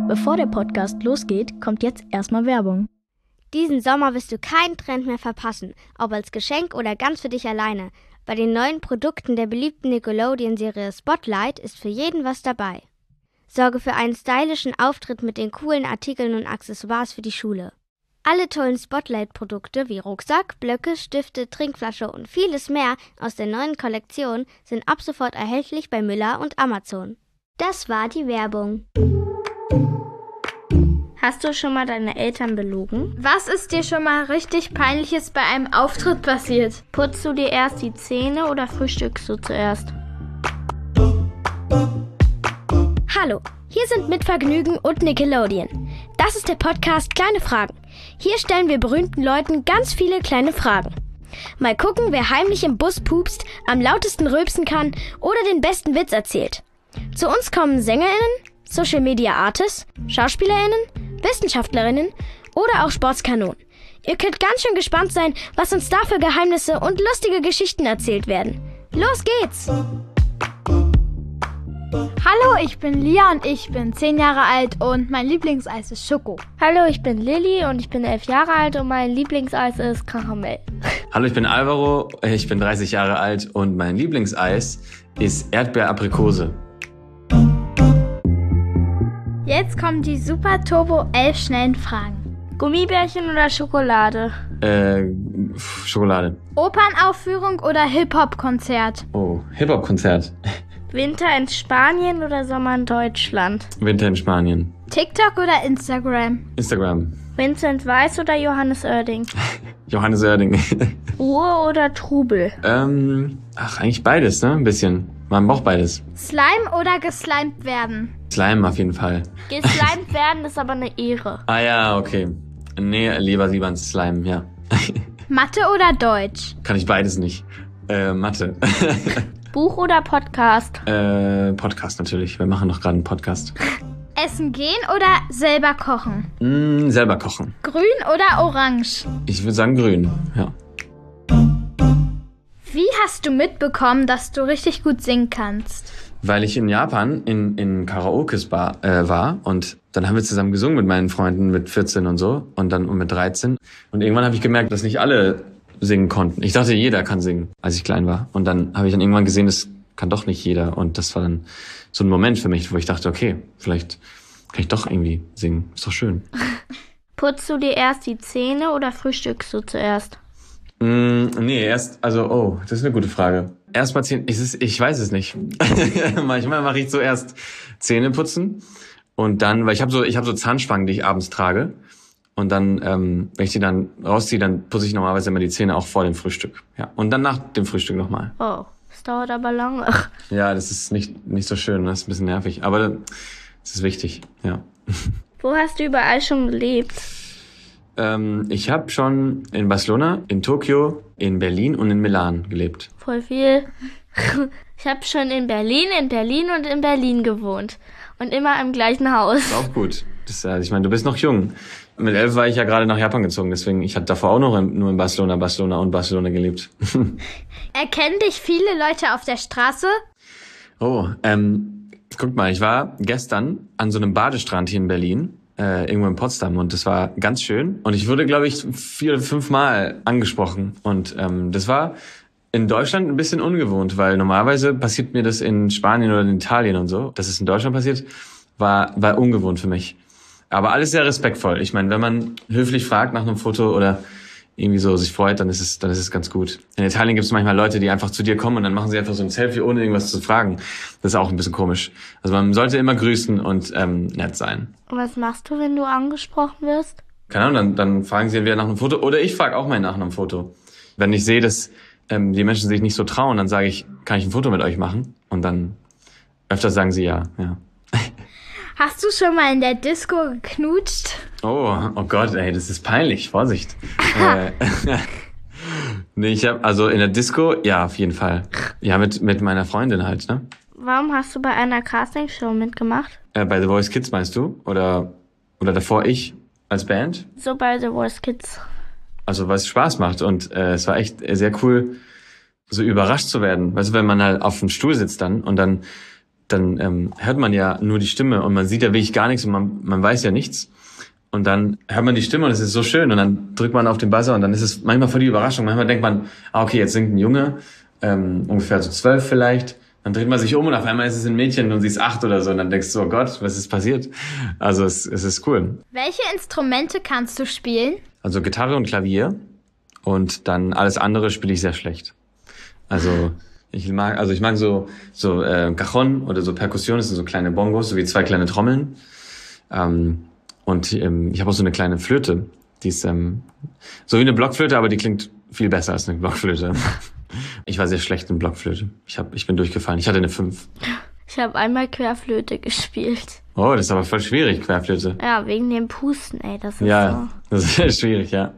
Bevor der Podcast losgeht, kommt jetzt erstmal Werbung. Diesen Sommer wirst du keinen Trend mehr verpassen, ob als Geschenk oder ganz für dich alleine. Bei den neuen Produkten der beliebten Nickelodeon-Serie Spotlight ist für jeden was dabei. Sorge für einen stylischen Auftritt mit den coolen Artikeln und Accessoires für die Schule. Alle tollen Spotlight-Produkte wie Rucksack, Blöcke, Stifte, Trinkflasche und vieles mehr aus der neuen Kollektion sind ab sofort erhältlich bei Müller und Amazon. Das war die Werbung. Hast du schon mal deine Eltern belogen? Was ist dir schon mal richtig Peinliches bei einem Auftritt passiert? Putzt du dir erst die Zähne oder frühstückst du zuerst? Hallo, hier sind Mit Vergnügen und Nickelodeon. Das ist der Podcast Kleine Fragen. Hier stellen wir berühmten Leuten ganz viele kleine Fragen. Mal gucken, wer heimlich im Bus pupst, am lautesten rülpsen kann oder den besten Witz erzählt. Zu uns kommen SängerInnen, Social Media Artists, SchauspielerInnen, WissenschaftlerInnen oder auch Sportskanonen. Ihr könnt ganz schön gespannt sein, was uns da für Geheimnisse und lustige Geschichten erzählt werden. Los geht's! Hallo, ich bin Lia und ich bin 10 Jahre alt und mein Lieblingseis ist Schoko. Hallo, ich bin Lilly und ich bin 11 Jahre alt und mein Lieblingseis ist Karamell. Hallo, ich bin Alvaro, ich bin 30 Jahre alt und mein Lieblingseis ist Erdbeer-Aprikose. Jetzt kommen die Super Turbo 11 schnellen Fragen. Gummibärchen oder Schokolade? Schokolade. Opernaufführung oder Hip-Hop-Konzert? Oh, Hip-Hop-Konzert. Winter in Spanien oder Sommer in Deutschland? Winter in Spanien. TikTok oder Instagram? Instagram. Vincent Weiss oder Johannes Oerding? Johannes Oerding. Ruhe oder Trubel? Eigentlich beides, ne? Ein bisschen. Man braucht beides. Slime oder geslimed werden? Slime auf jeden Fall. Geslimed werden ist aber eine Ehre. Ah ja, okay. Nee, lieber ein Slime, ja. Mathe oder Deutsch? Kann ich beides nicht. Mathe. Buch oder Podcast? Podcast natürlich. Wir machen doch gerade einen Podcast. Essen gehen oder selber kochen? Selber kochen. Grün oder orange? Ich würde sagen grün, ja. Wie hast du mitbekommen, dass du richtig gut singen kannst? Weil ich in Japan in Karaokes war und dann haben wir zusammen gesungen mit meinen Freunden mit 14 und so und dann mit 13. Und irgendwann habe ich gemerkt, dass nicht alle singen konnten. Ich dachte, jeder kann singen, als ich klein war. Und dann habe ich dann irgendwann gesehen, das kann doch nicht jeder. Und das war dann so ein Moment für mich, wo ich dachte, okay, vielleicht kann ich doch irgendwie singen. Ist doch schön. Putzt du dir erst die Zähne oder frühstückst du zuerst? Das ist eine gute Frage. Erstmal Zähne, ich weiß es nicht. Manchmal mache ich zuerst Zähne putzen und dann, weil ich habe so Zahnspangen, die ich abends trage. Und dann, wenn ich die dann rausziehe, dann putze ich normalerweise immer die Zähne auch vor dem Frühstück. Ja. Und dann nach dem Frühstück nochmal. Oh, das dauert aber lange. Ja, das ist nicht so schön, das ist ein bisschen nervig. Aber das ist wichtig, ja. Wo hast du überall schon gelebt? Ich habe schon in Barcelona, in Tokio, in Berlin und in Milan gelebt. Voll viel. Ich habe schon in Berlin und in Berlin gewohnt. Und immer im gleichen Haus. Ist auch gut. Ich meine, du bist noch jung. Mit 11 war ich ja gerade nach Japan gezogen, deswegen, ich hatte davor auch noch nur in Barcelona gelebt. Erkennen dich viele Leute auf der Straße? Oh, guck mal, ich war gestern an so einem Badestrand hier in Berlin, irgendwo in Potsdam und das war ganz schön. Und ich wurde, glaube ich, 4 oder 5 Mal angesprochen und das war in Deutschland ein bisschen ungewohnt, weil normalerweise passiert mir das in Spanien oder in Italien und so. Dass es in Deutschland passiert, war ungewohnt für mich. Aber alles sehr respektvoll. Ich meine, wenn man höflich fragt nach einem Foto oder irgendwie so sich freut, dann ist es ganz gut. In Italien gibt es manchmal Leute, die einfach zu dir kommen und dann machen sie einfach so ein Selfie, ohne irgendwas zu fragen. Das ist auch ein bisschen komisch. Also man sollte immer grüßen und nett sein. Und was machst du, wenn du angesprochen wirst? Keine Ahnung, dann fragen sie entweder nach einem Foto oder ich frage auch mal nach einem Foto. Wenn ich sehe, dass die Menschen sich nicht so trauen, dann sage ich, kann ich ein Foto mit euch machen? Und dann öfter sagen sie ja. Hast du schon mal in der Disco geknutscht? Oh Gott, ey, das ist peinlich. Vorsicht. Nee, also in der Disco, ja, auf jeden Fall. Ja, mit meiner Freundin halt, ne? Warum hast du bei einer Castingshow mitgemacht? Bei The Voice Kids meinst du? Oder davor ich als Band? So bei The Voice Kids. Also weil es Spaß macht und es war echt sehr cool, so überrascht zu werden. Weißt du, wenn man halt auf dem Stuhl sitzt dann und dann dann hört man ja nur die Stimme und man sieht ja wirklich gar nichts und man weiß ja nichts. Und dann hört man die Stimme und es ist so schön und dann drückt man auf den Buzzer und dann ist es manchmal voll die Überraschung. Manchmal denkt man, okay, jetzt singt ein Junge, ungefähr so 12 vielleicht. Dann dreht man sich um und auf einmal ist es ein Mädchen und sie ist 8 oder so und dann denkst du, oh Gott, was ist passiert? Also es ist cool. Welche Instrumente kannst du spielen? Also Gitarre und Klavier und dann alles andere spiele ich sehr schlecht. Also ich mag so Cajon oder so Perkussion, das sind so kleine Bongos, so wie 2 kleine Trommeln. Und ich habe auch so eine kleine Flöte, die ist so wie eine Blockflöte, aber die klingt viel besser als eine Blockflöte. Ich war sehr schlecht in Blockflöte. Ich bin durchgefallen. Ich hatte eine 5. Ich habe einmal Querflöte gespielt. Oh, das ist aber voll schwierig, Querflöte. Ja, wegen dem Pusten, ey, das ist ja, so. Das ist schwierig, ja.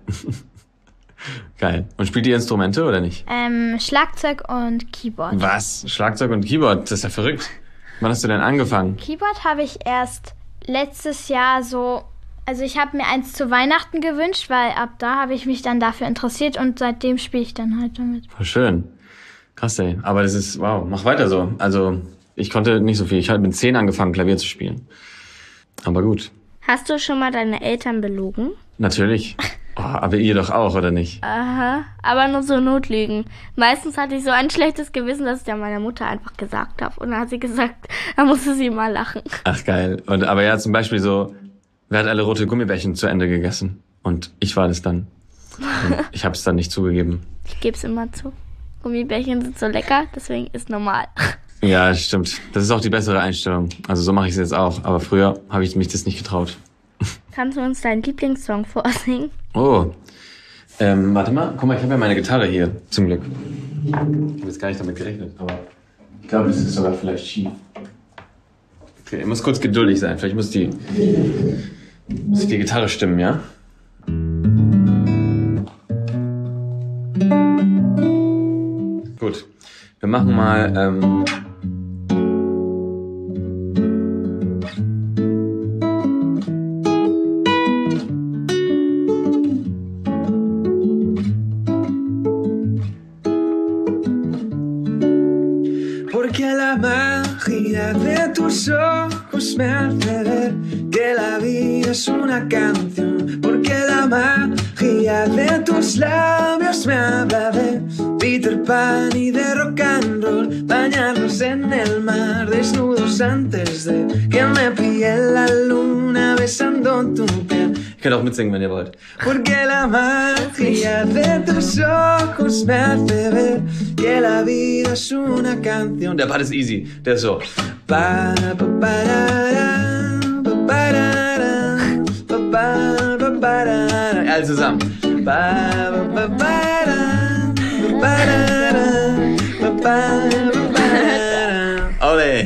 Geil. Und spielt ihr Instrumente oder nicht? Schlagzeug und Keyboard. Was? Schlagzeug und Keyboard? Das ist ja verrückt. Wann hast du denn angefangen? Keyboard habe ich erst letztes Jahr also ich habe mir eins zu Weihnachten gewünscht, weil ab da habe ich mich dann dafür interessiert und seitdem spiele ich dann halt damit. Voll schön. Krass, ey. Aber das ist, wow, mach weiter so. Also ich konnte nicht so viel. Ich habe mit 10 angefangen, Klavier zu spielen. Aber gut. Hast du schon mal deine Eltern belogen? Natürlich. Oh, aber ihr doch auch, oder nicht? Aha, aber nur so Notlügen. Meistens hatte ich so ein schlechtes Gewissen, dass ich ja meiner Mutter einfach gesagt habe. Und dann hat sie gesagt, da musste sie mal lachen. Ach, geil. Aber ja, zum Beispiel so, wer hat alle rote Gummibärchen zu Ende gegessen? Und ich war das dann. Und ich habe es dann nicht zugegeben. Ich gebe es immer zu. Gummibärchen sind so lecker, deswegen ist normal. Ja, stimmt. Das ist auch die bessere Einstellung. Also so mache ich es jetzt auch. Aber früher habe ich mich das nicht getraut. Kannst du uns deinen Lieblingssong vorsingen? Oh, warte mal. Guck mal, ich habe ja meine Gitarre hier, zum Glück. Ich habe jetzt gar nicht damit gerechnet, aber ich glaube, das ist sogar vielleicht schief. Okay, ich muss kurz geduldig sein. Vielleicht muss die Gitarre stimmen, ja? Gut. Wir machen mal... Porque la magia de tus ojos me hace ver que la vida es una canción. Porque la magia de tus labios me habla de Peter Pan y de rock and roll. Bañarnos en el mar desnudos antes de que me pille la luna besando tu piel. Ich könnt auch mitsingen, wenn ihr wollt. Porque la magia de tus ojos me hace ver que la vida es una canción. Der Part ist easy. Der ist so. Alle zusammen. Ole.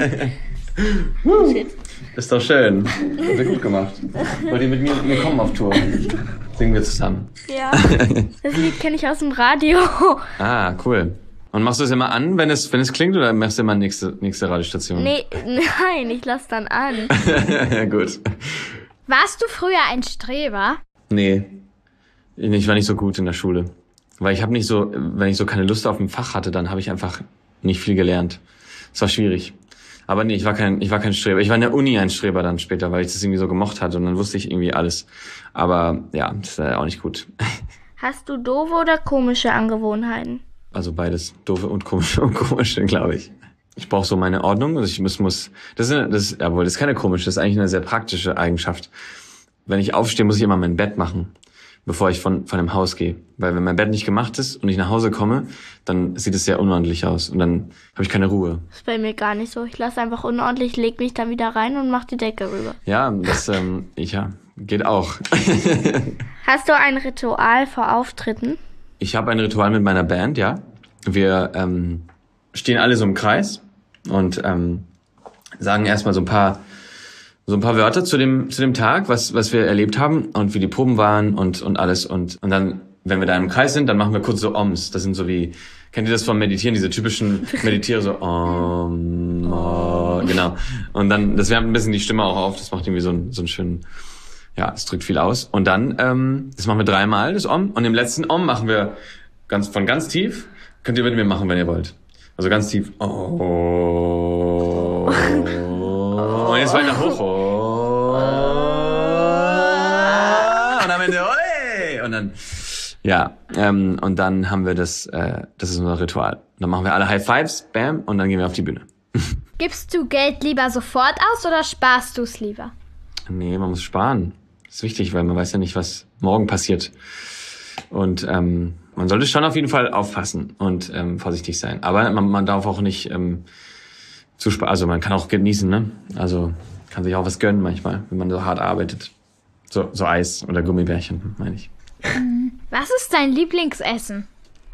Shit. Ist doch schön. Hat ihr gut gemacht. Wollt ihr mit mir kommen auf Tour? Singen wir zusammen. Ja, das Lied kenne ich aus dem Radio. Ah, cool. Und machst du es immer an, wenn es klingt, oder machst du immer nächste Radiostation? Nein, ich lass dann an. Gut. Warst du früher ein Streber? Nee. Ich war nicht so gut in der Schule. Weil ich habe nicht so, wenn ich so keine Lust auf ein Fach hatte, dann habe ich einfach nicht viel gelernt. Es war schwierig. Aber nee, ich war kein Streber. Ich war in der Uni ein Streber dann später, weil ich das irgendwie so gemocht hatte und dann wusste ich irgendwie alles. Aber ja, das war auch nicht gut. Hast du doofe oder komische Angewohnheiten? Also beides. Doofe und komische, glaube ich. Ich brauche so meine Ordnung. Also das ist keine komische, das ist eigentlich eine sehr praktische Eigenschaft. Wenn ich aufstehe, muss ich immer mein Bett machen, bevor ich von dem Haus gehe. Weil wenn mein Bett nicht gemacht ist und ich nach Hause komme, dann sieht es sehr unordentlich aus und dann habe ich keine Ruhe. Das ist bei mir gar nicht so. Ich lasse einfach unordentlich, leg mich dann wieder rein und mach die Decke rüber. Ja, das geht auch. Hast du ein Ritual vor Auftritten? Ich habe ein Ritual mit meiner Band, ja. Wir stehen alle so im Kreis und sagen erstmal so ein paar Wörter zu dem Tag, was wir erlebt haben und wie die Proben waren und alles. Und dann, wenn wir da im Kreis sind, dann machen wir kurz so Oms. Das sind so wie, kennt ihr das vom Meditieren, diese typischen Meditiere, so Om, genau. Und dann, das wärmt ein bisschen die Stimme auch auf, das macht irgendwie so einen schönen, ja, es drückt viel aus. Und dann, das machen wir 3-mal, das Om. Und im letzten Om machen wir von ganz tief, könnt ihr mit mir machen, wenn ihr wollt. Also ganz tief, Und jetzt weiter hoch. Und am Ende, oi! Und dann, ja, und dann haben wir das ist unser Ritual. Dann machen wir alle High Fives, bam, und dann gehen wir auf die Bühne. Gibst du Geld lieber sofort aus oder sparst du es lieber? Nee, man muss sparen. Das ist wichtig, weil man weiß ja nicht, was morgen passiert. Und man sollte schon auf jeden Fall aufpassen und vorsichtig sein. Aber man darf auch nicht zu sparen. Also man kann auch genießen, ne? Also kann sich auch was gönnen manchmal, wenn man so hart arbeitet. So Eis oder Gummibärchen, meine ich. Was ist dein Lieblingsessen?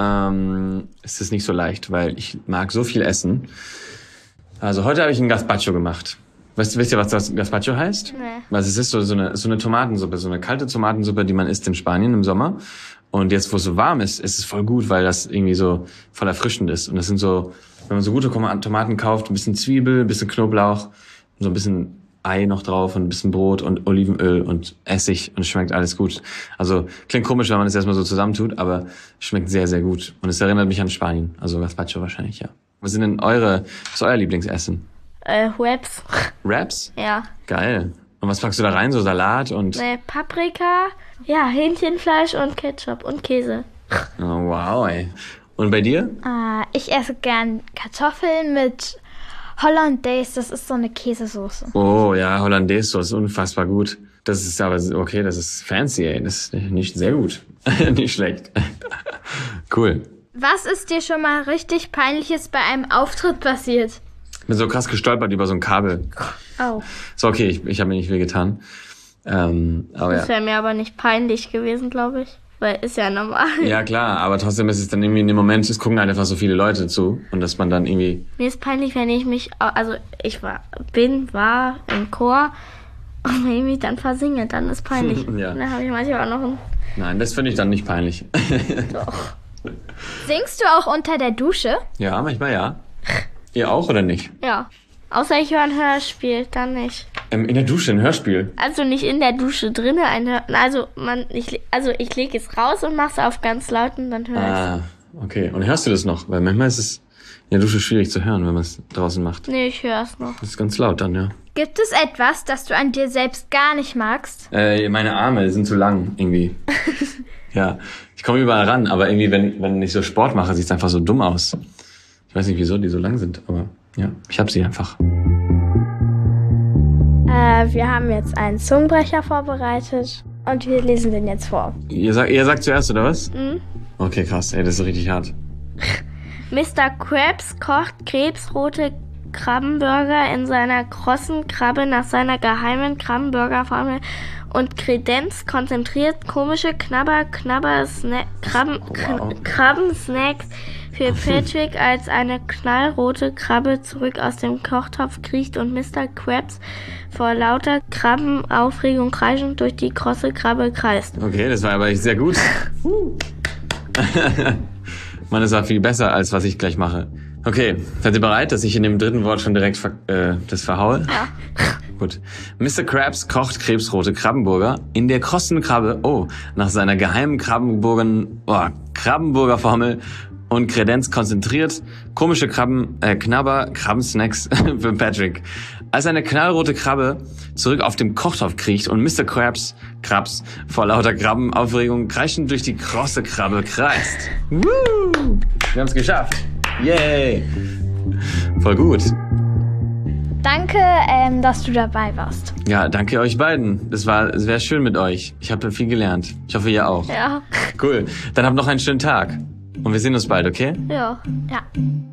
Es ist nicht so leicht, weil ich mag so viel essen. Also heute habe ich ein Gazpacho gemacht. Wisst ihr, was das Gazpacho heißt? Nee. Also es ist so eine Tomatensuppe, so eine kalte Tomatensuppe, die man isst in Spanien im Sommer. Und jetzt, wo es so warm ist es voll gut, weil das irgendwie so voll erfrischend ist. Und das sind so, wenn man so gute Tomaten kauft, ein bisschen Zwiebel, ein bisschen Knoblauch, so ein bisschen Ei noch drauf und ein bisschen Brot und Olivenöl und Essig und es schmeckt alles gut. Also klingt komisch, wenn man das erstmal so zusammentut, aber schmeckt sehr, sehr gut. Und es erinnert mich an Spanien, also Gazpacho wahrscheinlich, ja. Was ist euer Lieblingsessen? Wraps. Wraps? Ja. Geil. Und was packst du da rein? So Salat und... Paprika, ja, Hähnchenfleisch und Ketchup und Käse. Oh, wow, ey. Und bei dir? Ich esse gern Kartoffeln mit Hollandaise. Das ist so eine Käsesoße. Oh, ja, Hollandaise, das ist unfassbar gut. Das ist aber, okay, das ist fancy, ey. Das ist nicht sehr gut. Nicht schlecht. Cool. Was ist dir schon mal richtig Peinliches bei einem Auftritt passiert? Ich bin so krass gestolpert über so ein Kabel. Oh. So, okay, ich habe mir nicht viel getan. Aber Das ja. wäre mir aber nicht peinlich gewesen, glaube ich. Weil ist ja normal. Ja, klar, aber trotzdem ist es dann irgendwie in dem Moment, es gucken halt einfach so viele Leute zu und dass man dann irgendwie... Mir ist peinlich, wenn ich mich, also ich war im Chor und wenn ich mich dann versinge, dann ist peinlich. Ja. Da habe ich manchmal auch noch ein... Nein, das finde ich dann nicht peinlich. Doch. Singst du auch unter der Dusche? Ja, manchmal ja. Ihr auch oder nicht? Ja. Außer ich höre ein Hörspiel, dann nicht. In der Dusche ein Hörspiel? Also nicht in der Dusche drinnen ein Hörspiel. Ich lege es raus und mache es auf ganz laut und dann höre ich es. Ah, okay. Und hörst du das noch? Weil manchmal ist es in der Dusche schwierig zu hören, wenn man es draußen macht. Nee, ich höre es noch. Das ist ganz laut dann, ja. Gibt es etwas, das du an dir selbst gar nicht magst? Meine Arme sind zu lang, irgendwie. Ja, ich komme überall ran, aber irgendwie, wenn ich so Sport mache, sieht es einfach so dumm aus. Ich weiß nicht, wieso die so lang sind, aber ja, ich habe sie einfach. Wir haben jetzt einen Zungenbrecher vorbereitet und wir lesen den jetzt vor. Ihr sagt zuerst, oder was? Mhm. Okay, krass, ey, das ist richtig hart. Mr. Krabs kocht krebsrote Krabbenburger in seiner krossen Krabbe nach seiner geheimen Krabbenburger-Formel und kredenzt konzentriert komische Krabbensnacks für Patrick, als eine knallrote Krabbe zurück aus dem Kochtopf kriecht und Mr. Krabs vor lauter Krabbenaufregung kreischend durch die krosse Krabbe kreist. Okay, das war aber echt sehr gut. Mann, das war viel besser, als was ich gleich mache. Okay, seid ihr bereit, dass ich in dem dritten Wort schon direkt das verhaue? Ja. Gut. Mr. Krabs kocht krebsrote Krabbenburger in der krossen Krabbe, nach seiner geheimen Krabbenburger-Formel und Kredenz konzentriert komische Krabbensnacks für Patrick. Als eine knallrote Krabbe zurück auf dem Kochtopf kriecht und Mr. Krabs vor lauter Krabbenaufregung kreischend durch die krosse Krabbe kreist. Woo! Wir haben es geschafft. Yay! Voll gut. Danke, dass du dabei warst. Ja, danke euch beiden. Es wäre schön mit euch. Ich habe viel gelernt. Ich hoffe, ihr auch. Ja. Cool. Dann habt noch einen schönen Tag. Und wir sehen uns bald, okay? Ja. Ja.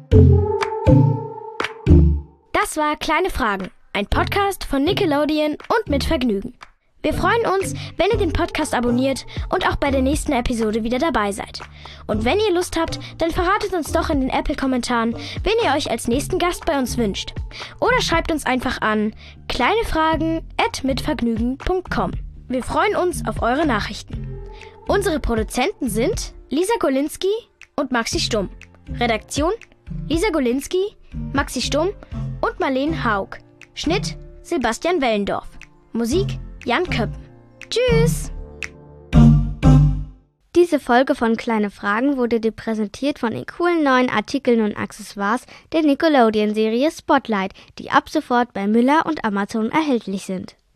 Das war Kleine Fragen, ein Podcast von Nickelodeon und mit Vergnügen. Wir freuen uns, wenn ihr den Podcast abonniert und auch bei der nächsten Episode wieder dabei seid. Und wenn ihr Lust habt, dann verratet uns doch in den Apple-Kommentaren, wen ihr euch als nächsten Gast bei uns wünscht. Oder schreibt uns einfach an kleinefragen@mitvergnügen.com. Wir freuen uns auf eure Nachrichten. Unsere Produzenten sind Lisa Golinski und Maxi Stumm. Redaktion Lisa Golinski, Maxi Stumm und Marlene Haug. Schnitt Sebastian Wellendorf. Musik Jan Köppen. Tschüss! Diese Folge von Kleine Fragen wurde dir präsentiert von den coolen neuen Artikeln und Accessoires der Nickelodeon-Serie Spotlight, die ab sofort bei Müller und Amazon erhältlich sind.